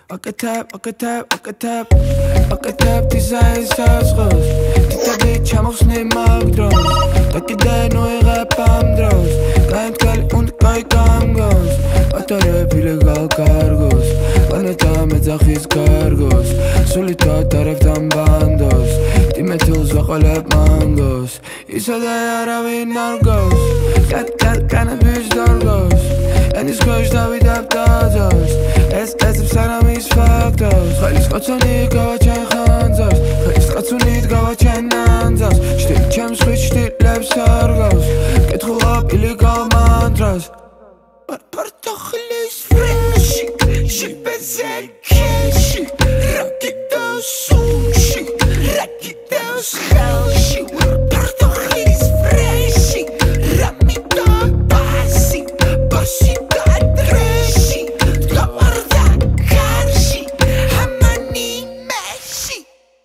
აკეთებ დიზაინს საზღოს თითები ჩამოხსნი მაგ დროს და კიდე ნუიღებ ამ დროს გაიმთქელი უნდა გაიგამგოს ატარებ ილეგალ კარგოს პლანეტა მეძახის გარგოს სულით ვატარებთ ამ ბანდოს ტიმეთილს ვაყოლებ მანგოს ისოდე არავინ არ გოს კანაბის დარგოს ენის ქვეშ დავიდებ დაძოს ეს სანამის ფაქტოს ხალის ყოცონი გავა ჩენ ხანძავს ხალის ყოცონით გავა ჩენ ნანძავს შტილ ჩემს ხვით შტილებს არ გავს კითხულობ ილეგალ მანტრას პარტახლის ფრენში ჟიპეზე ქენში რაკეტოს სუნში რაკეტოს ხელში პარტახლის ფრენში რამიტა ბასი ბასი გადრეში გავარდა კარში ამანი მეში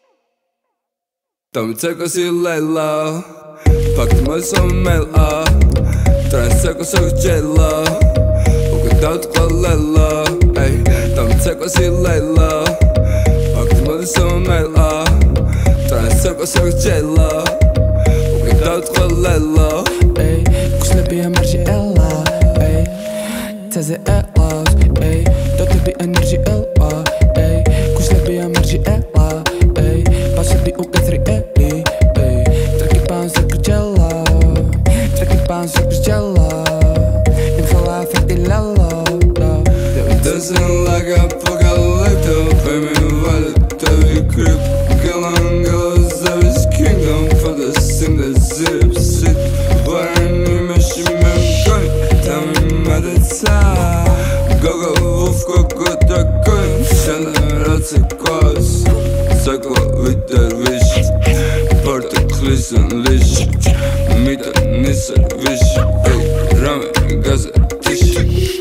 Tamcekos ilela Pakt mosomela Transekos okjela Ugadot qalela Tamcekos ilela Pakt mosomela Transekos okjela Ugadot qalela Kuslebi emerji ella Teze elas Dotebi enerji ella Kuslebi emerji ella Pasebi ugathri eli Traki pan sakrijella Traki pan sakrijella Infala fekti lalla Dancing like a apocalypto Pay me valid every grip Galangalas of his kingdom For the sing the zip Sit Varani meshi me gun Tell me mother time Go wolf go da gun Shana ratse kwas Sakla with the wish Porta klisen lish Mita nisar wish Rame gaza tish